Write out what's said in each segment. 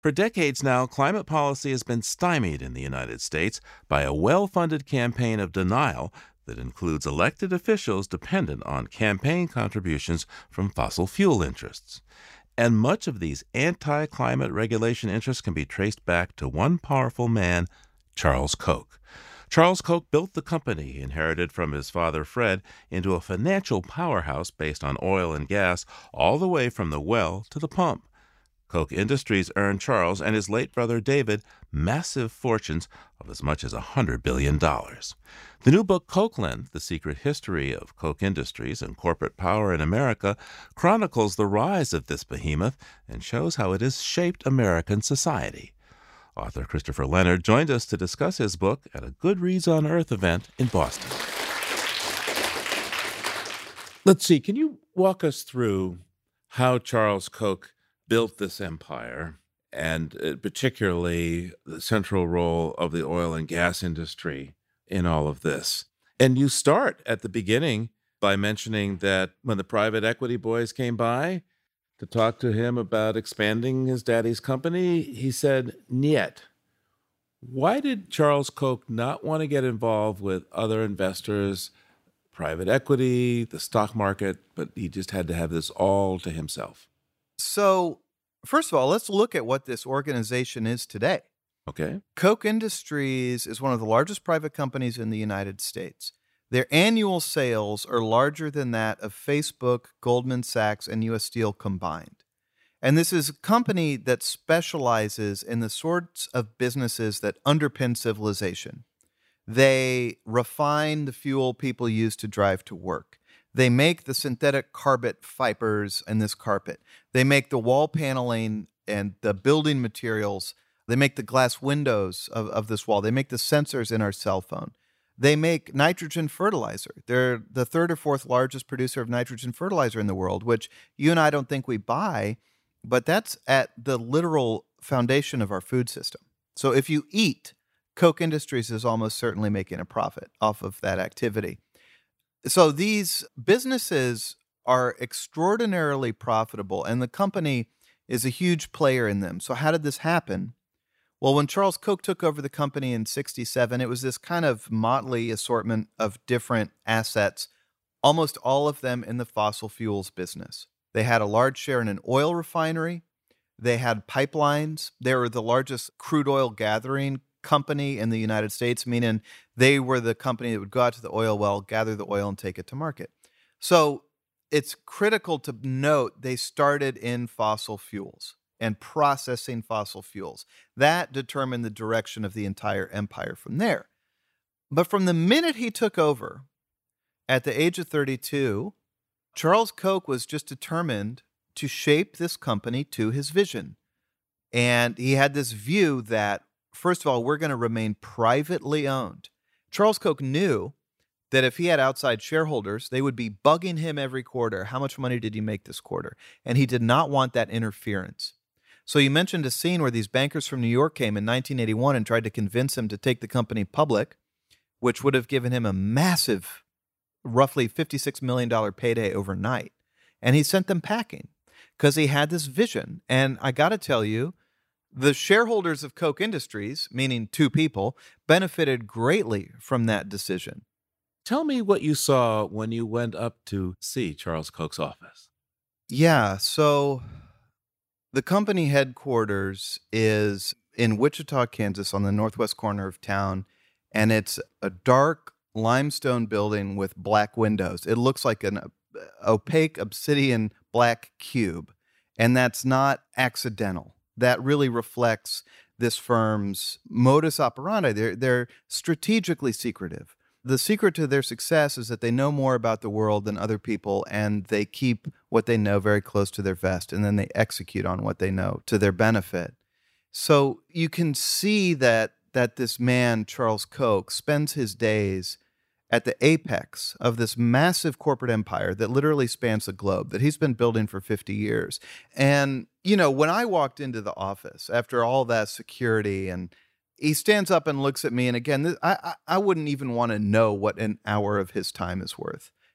For decades now, climate policy has been stymied in the United States by a well funded campaign of denial that includes elected officials dependent on campaign contributions from fossil fuel interests. And much of these anti climate regulation interests can be traced back to one powerful man, Charles Koch. Charles Koch built the company he inherited from his father Fred into a financial powerhouse based on oil and gas all the way from the well to the pump. Koch Industries earned Charles and his late brother David massive fortunes of as much as $100 billion. The new book, Kochland, The Secret History of Koch Industries and Corporate Power in America, chronicles the rise of this behemoth and shows how it has shaped American society. Author Christopher Leonard joined us to discuss his book at a Good Reads on Earth event in Boston. Let's see, can you walk us through how Charles Koch built this empire, and particularly the central role of the oil and gas industry in all of this? And you start at the beginning by mentioning that when the private equity boys came by to talk to him about expanding his daddy's company, he said, "Niet." Why did Charles Koch not want to get involved with other investors, private equity, the stock market, but he just had to have this all to himself? So, first of all, let's look at what this organization is today. Okay. Koch Industries is one of the largest private companies in the United States. Their annual sales are larger than that of Facebook, Goldman Sachs, and U.S. Steel combined. And this is a company that specializes in the sorts of businesses that underpin civilization. They refine the fuel people use to drive to work. They make the synthetic carpet fibers in this carpet. They make the wall paneling and the building materials. They make the glass windows of this wall. They make the sensors in our cell phone. They make nitrogen fertilizer. They're the third or fourth largest producer of nitrogen fertilizer in the world, which you and I don't think we buy, but that's at the literal foundation of our food system. So if you eat, Koch Industries is almost certainly making a profit off of that activity. So these businesses are extraordinarily profitable, and the company is a huge player in them. So how did this happen? Well, when Charles Koch took over the company in 1967, it was this kind of motley assortment of different assets, almost all of them in the fossil fuels business. They had a large share in an oil refinery. They had pipelines. They were the largest crude oil gathering company in the United States, meaning they were the company that would go out to the oil well, gather the oil, and take it to market. So it's critical to note they started in fossil fuels and processing fossil fuels. That determined the direction of the entire empire from there. But from the minute he took over, at the age of 32, Charles Koch was just determined to shape this company to his vision. And he had this view that, first of all, we're going to remain privately owned. Charles Koch knew that if he had outside shareholders, they would be bugging him every quarter. How much money did you make this quarter? And he did not want that interference. So you mentioned a scene where these bankers from New York came in 1981 and tried to convince him to take the company public, which would have given him a massive, roughly $56 million payday overnight. And he sent them packing because he had this vision. And I got to tell you, the shareholders of Koch Industries, meaning two people, benefited greatly from that decision. Tell me what you saw when you went up to see Charles Koch's office. Yeah, so the company headquarters is in Wichita, Kansas, on the northwest corner of town, and it's a dark limestone building with black windows. It looks like an opaque obsidian black cube, and that's not accidental. That really reflects this firm's modus operandi. They're strategically secretive. The secret to their success is that they know more about the world than other people, and they keep what they know very close to their vest, and then they execute on what they know to their benefit. So you can see that this man, Charles Koch, spends his days at the apex of this massive corporate empire that literally spans the globe, that he's been building for 50 years. And, you know, when I walked into the office after all that security, and he stands up and looks at me, and again, I wouldn't even want to know what an hour of his time is worth.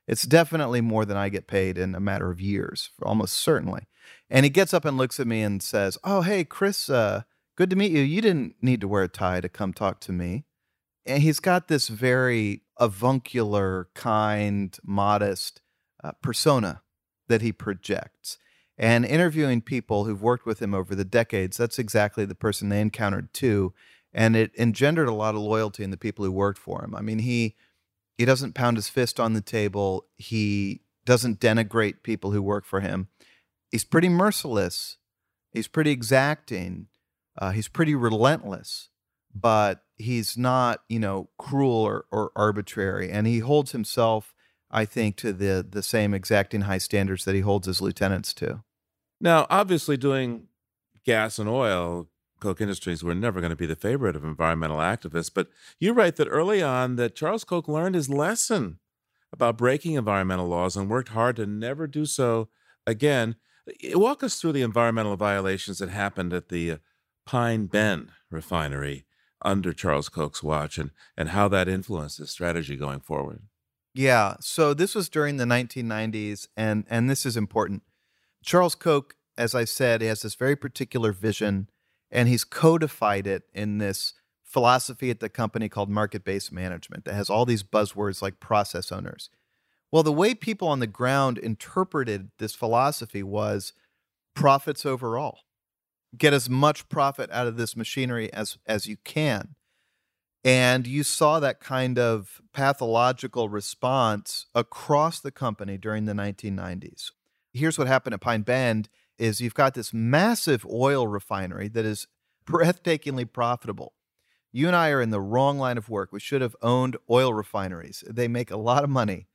It's definitely more than I get paid in a matter of years, almost certainly. And he gets up and looks at me and says, "Oh, hey, Chris, good to meet you. You didn't need to wear a tie to come talk to me." And he's got this very avuncular, kind, modest persona that he projects. And interviewing people who've worked with him over the decades, that's exactly the person they encountered too. And it engendered a lot of loyalty in the people who worked for him. I mean, he doesn't pound his fist on the table. He doesn't denigrate people who work for him. He's pretty merciless. He's pretty exacting. He's pretty relentless, but he's not, cruel or arbitrary. And he holds himself, I think, to the same exacting high standards that he holds his lieutenants to. Now, obviously, doing gas and oil, Koch Industries were never going to be the favorite of environmental activists. But you write that early on that Charles Koch learned his lesson about breaking environmental laws and worked hard to never do so again. Walk us through the environmental violations that happened at the Pine Bend refinery under Charles Koch's watch and how that influenced his strategy going forward. Yeah, so this was during the 1990s, and this is important. Charles Koch, as I said, he has this very particular vision, and he's codified it in this philosophy at the company called market-based management that has all these buzzwords like process owners. Well, the way people on the ground interpreted this philosophy was profits overall. Get as much profit out of this machinery as you can. And you saw that kind of pathological response across the company during the 1990s. Here's what happened at Pine Bend is you've got this massive oil refinery that is breathtakingly profitable. You and I are in the wrong line of work. We should have owned oil refineries. They make a lot of money.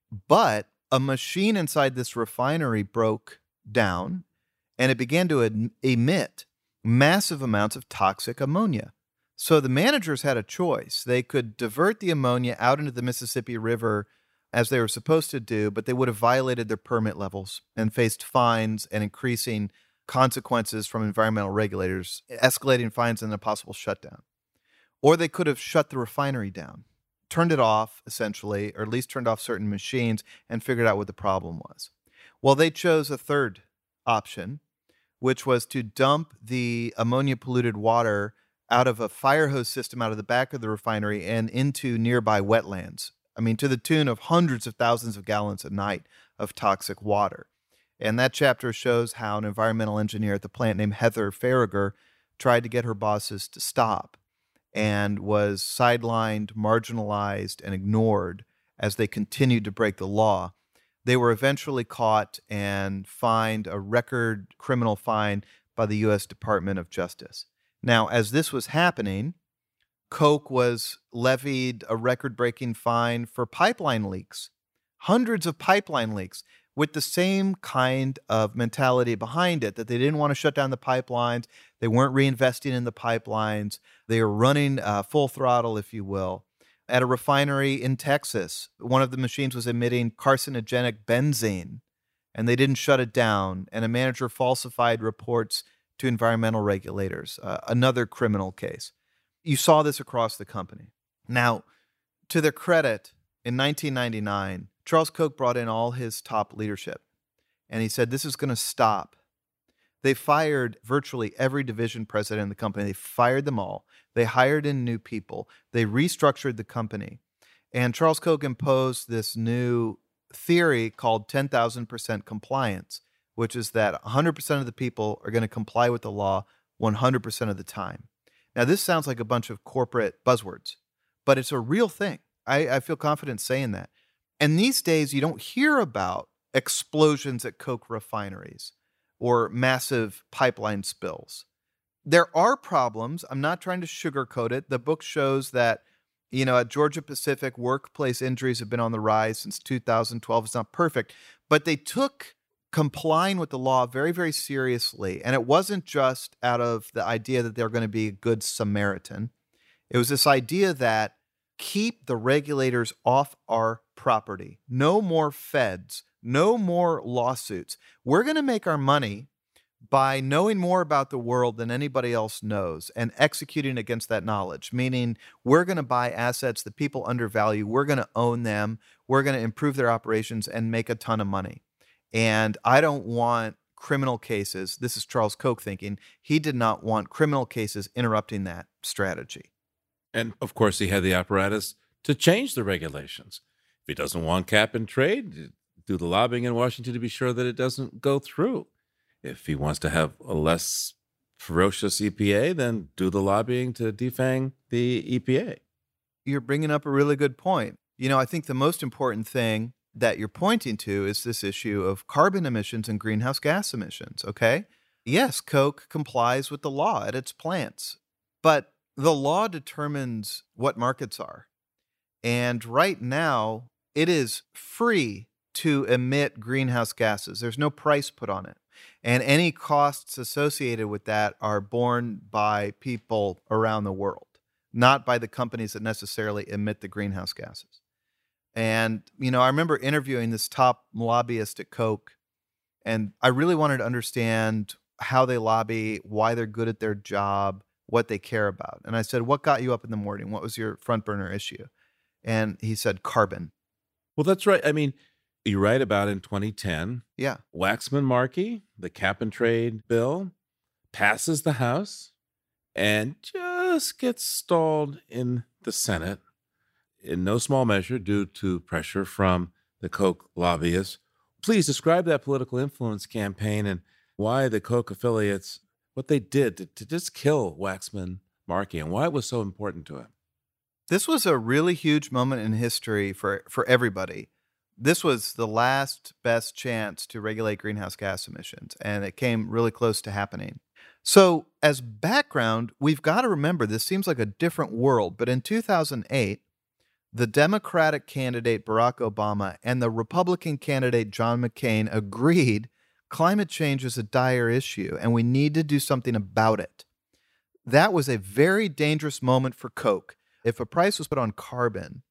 But a machine inside this refinery broke down, and it began to emit massive amounts of toxic ammonia. So the managers had a choice. They could divert the ammonia out into the Mississippi River as they were supposed to do, but they would have violated their permit levels and faced fines and increasing consequences from environmental regulators, escalating fines and a possible shutdown. Or they could have shut the refinery down, turned it off, essentially, or at least turned off certain machines and figured out what the problem was. Well, they chose a third option, which was to dump the ammonia-polluted water out of a fire hose system out of the back of the refinery and into nearby wetlands. I mean, to the tune of hundreds of thousands of gallons a night of toxic water. And that chapter shows how an environmental engineer at the plant named Heather Farragher tried to get her bosses to stop and was sidelined, marginalized, and ignored as they continued to break the law. They were eventually caught and fined a record criminal fine by the U.S. Department of Justice. Now, as this was happening, Koch was levied a record-breaking fine for pipeline leaks, hundreds of pipeline leaks, with the same kind of mentality behind it, that they didn't want to shut down the pipelines. They weren't reinvesting in the pipelines. They were running full throttle, if you will. At a refinery in Texas, one of the machines was emitting carcinogenic benzene, and they didn't shut it down, and a manager falsified reports to environmental regulators, another criminal case. You saw this across the company. Now, to their credit, in 1999, Charles Koch brought in all his top leadership, and he said, this is going to stop. They fired virtually every division president in the company. They fired them all. They hired in new people. They restructured the company. And Charles Koch imposed this new theory called 10,000% compliance, which is that 100% of the people are going to comply with the law 100% of the time. Now, this sounds like a bunch of corporate buzzwords, but it's a real thing. I feel confident saying that. And these days, you don't hear about explosions at Koch refineries or massive pipeline spills. There are problems. I'm not trying to sugarcoat it. The book shows that, at Georgia Pacific, workplace injuries have been on the rise since 2012. It's not perfect, but they took complying with the law very, very seriously. And it wasn't just out of the idea that they're going to be a good Samaritan. It was this idea that keep the regulators off our property. No more feds, no more lawsuits. We're going to make our money By knowing more about the world than anybody else knows and executing against that knowledge, meaning we're going to buy assets that people undervalue, we're going to own them, we're going to improve their operations and make a ton of money. And I don't want criminal cases. This is Charles Koch thinking. He did not want criminal cases interrupting that strategy. And of course, he had the apparatus to change the regulations. If he doesn't want cap and trade, do the lobbying in Washington to be sure that it doesn't go through. If he wants to have a less ferocious EPA, then do the lobbying to defang the EPA. You're bringing up a really good point. I think the most important thing that you're pointing to is this issue of carbon emissions and greenhouse gas emissions, okay? Yes, Koch complies with the law at its plants, but the law determines what markets are. And right now, it is free to emit greenhouse gases. There's no price put on it. And any costs associated with that are borne by people around the world, not by the companies that necessarily emit the greenhouse gases. And, I remember interviewing this top lobbyist at Koch, and I really wanted to understand how they lobby, why they're good at their job, what they care about. And I said, what got you up in the morning? What was your front burner issue? And he said, carbon. Well, that's right. I mean, you write about in 2010, Yeah. Waxman-Markey, the cap and trade bill, passes the House and just gets stalled in the Senate, in no small measure due to pressure from the Koch lobbyists. Please describe that political influence campaign and why the Koch affiliates, what they did to just kill Waxman-Markey and why it was so important to him. This was a really huge moment in history for everybody. This was the last best chance to regulate greenhouse gas emissions, and it came really close to happening. So, as background, we've got to remember this seems like a different world, but in 2008, the Democratic candidate Barack Obama and the Republican candidate John McCain agreed climate change is a dire issue, and we need to do something about it. That was a very dangerous moment for Koch. If a price was put on carbon,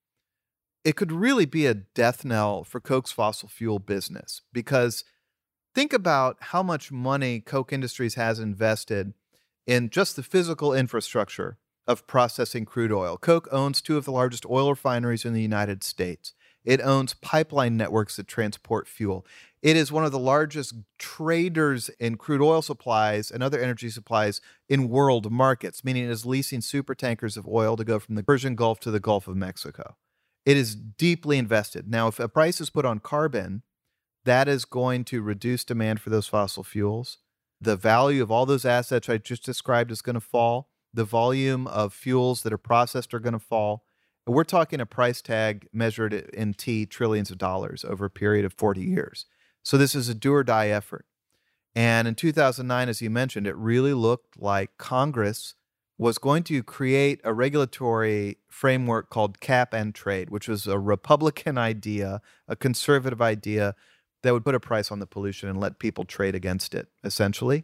it could really be a death knell for Koch's fossil fuel business, because think about how much money Koch Industries has invested in just the physical infrastructure of processing crude oil. Koch owns two of the largest oil refineries in the United States. It owns pipeline networks that transport fuel. It is one of the largest traders in crude oil supplies and other energy supplies in world markets, meaning it is leasing super tankers of oil to go from the Persian Gulf to the Gulf of Mexico. It is deeply invested. Now, if a price is put on carbon, that is going to reduce demand for those fossil fuels. The value of all those assets I just described is going to fall. The volume of fuels that are processed are going to fall. And we're talking a price tag measured in trillions of dollars over a period of 40 years. So this is a do or die effort. And in 2009, as you mentioned, it really looked like Congress was going to create a regulatory framework called cap and trade, which was a Republican idea, a conservative idea that would put a price on the pollution and let people trade against it, essentially.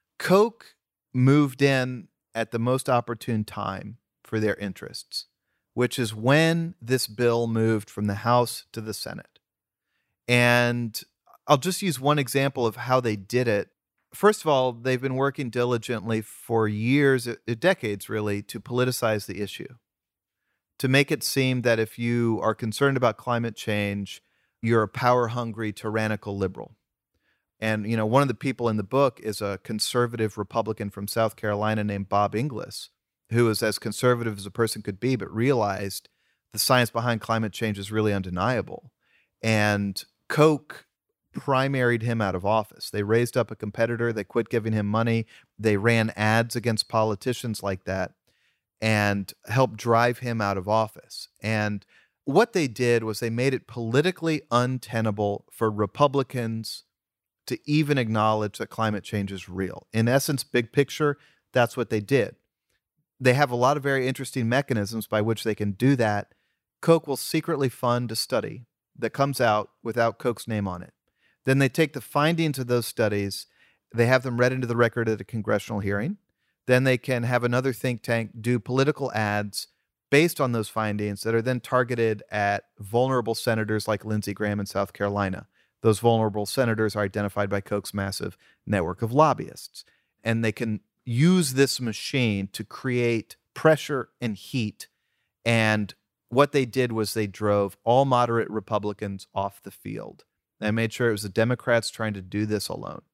Koch moved in at the most opportune time for their interests, which is when this bill moved from the House to the Senate. And I'll just use one example of how they did it. First of all, they've been working diligently for years, decades really, to politicize the issue, to make it seem that if you are concerned about climate change, you're a power-hungry, tyrannical liberal. And, one of the people in the book is a conservative Republican from South Carolina named Bob Inglis, who is as conservative as a person could be, but realized the science behind climate change is really undeniable. And Koch primaried him out of office. They raised up a competitor. They quit giving him money. They ran ads against politicians like that and helped drive him out of office. And what they did was they made it politically untenable for Republicans to even acknowledge that climate change is real. In essence, big picture, that's what they did. They have a lot of very interesting mechanisms by which they can do that. Koch will secretly fund a study that comes out without Koch's name on it. Then they take the findings of those studies, they have them read into the record at a congressional hearing. Then they can have another think tank do political ads based on those findings that are then targeted at vulnerable senators like Lindsey Graham in South Carolina. Those vulnerable senators are identified by Koch's massive network of lobbyists, and they can use this machine to create pressure and heat. And what they did was they drove all moderate Republicans off the field. They made sure it was the Democrats trying to do this alone.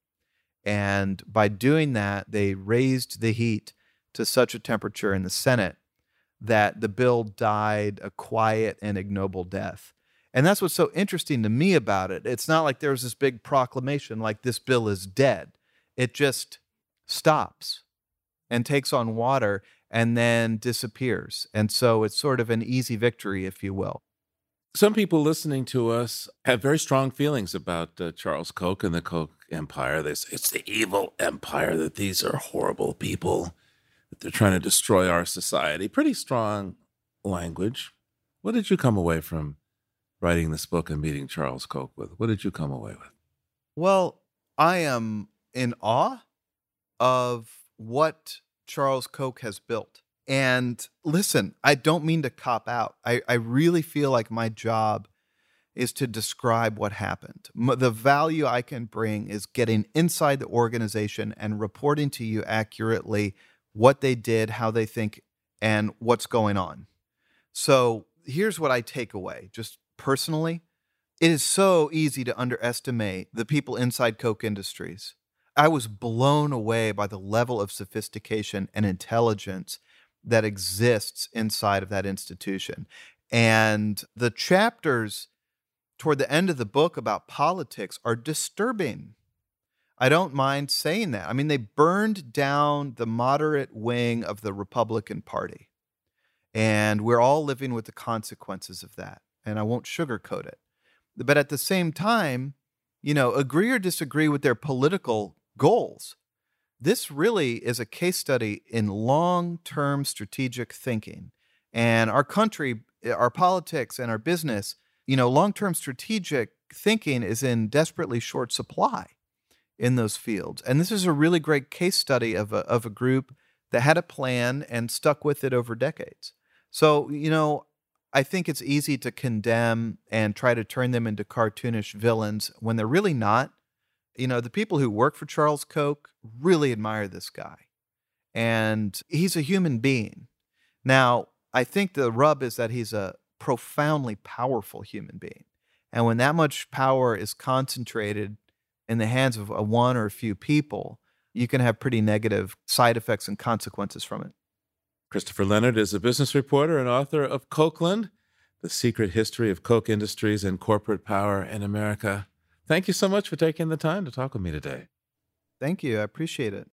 And by doing that, they raised the heat to such a temperature in the Senate that the bill died a quiet and ignoble death. And that's what's so interesting to me about it. It's not like there was this big proclamation like this bill is dead. It just stops and takes on water and then disappears. And so it's sort of an easy victory, if you will. Some people listening to us have very strong feelings about Charles Koch and the Koch empire. They say it's the evil empire, that these are horrible people, that they're trying to destroy our society. Pretty strong language. What did you come away from writing this book and meeting Charles Koch with? What did you come away with? Well, I am in awe of what Charles Koch has built. And listen, I don't mean to cop out. I really feel like my job is to describe what happened. The value I can bring is getting inside the organization and reporting to you accurately what they did, how they think, and what's going on. So here's what I take away, just personally. It is so easy to underestimate the people inside Koch Industries. I was blown away by the level of sophistication and intelligence that exists inside of that institution. And the chapters toward the end of the book about politics are disturbing. I don't mind saying that. I mean, they burned down the moderate wing of the Republican Party. And we're all living with the consequences of that. And I won't sugarcoat it. But at the same time, agree or disagree with their political goals, this really is a case study in long-term strategic thinking. And our country, our politics, and our business, long-term strategic thinking is in desperately short supply in those fields. And this is a really great case study of a group that had a plan and stuck with it over decades. So, I think it's easy to condemn and try to turn them into cartoonish villains when they're really not. The people who work for Charles Koch really admire this guy. And he's a human being. Now, I think the rub is that he's a profoundly powerful human being. And when that much power is concentrated in the hands of one or a few people, you can have pretty negative side effects and consequences from it. Christopher Leonard is a business reporter and author of Kochland, The Secret History of Koch Industries and Corporate Power in America. Thank you so much for taking the time to talk with me today. Thank you. I appreciate it.